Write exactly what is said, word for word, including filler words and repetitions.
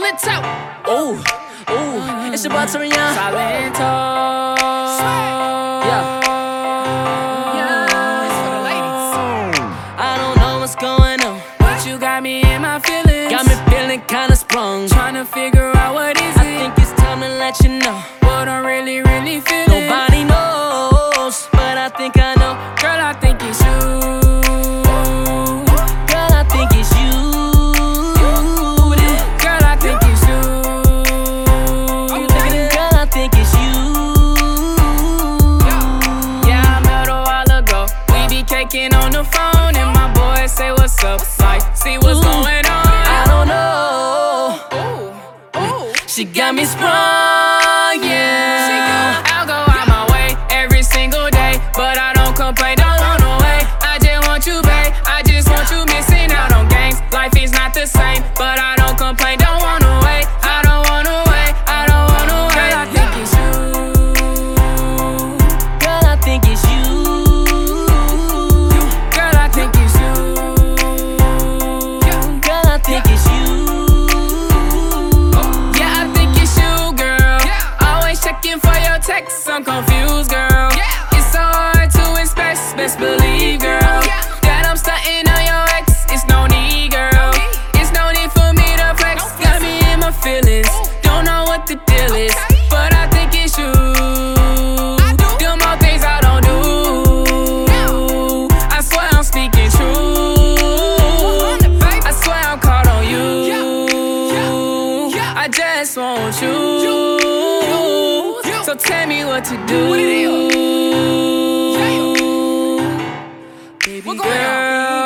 split out. Ooh, ooh, it's your boy Torian. Salento. Yeah. It's for the ladies. I don't know what's going on, But you got me in my feelings. got me feeling kinda sprung. Tryna figure out what is I it. think it's time to let you know What I'm really, really feeling. nobody knows, but I think I know. Girl, I think it's you. Girl, I think it's you. Girl, I think it's you. Girl, I think it's you. Yeah, I met a while ago. We be caking on the phone, and my boys say what's up. Like, see what's going on. I don't know. Ooh, ooh. She got me sprung, yeah. I'll go out my way every single day, but I don't complain, don't run away. I just want you, babe. I just want you missing out on games. Life is not the same, but I don't complain, don't want to wait. I don't want to wait, I don't want to wait. Girl, I think it's you. Girl, I think it's you. Girl, I think it's you. Girl, I think it's you. Yeah, I think it's you, girl. Always checking for your texts, I'm confused, girl. It's so hard to express, best believe, girl, that I'm stunting on your ex. It's no need, girl. It's no need for me to flex. Got me in my feelings, don't know what the deal is, but I think it's you. Them all things I don't do. I swear I'm speaking true. I swear I'm caught on you. I just want you. So tell me what to do. Baby girl.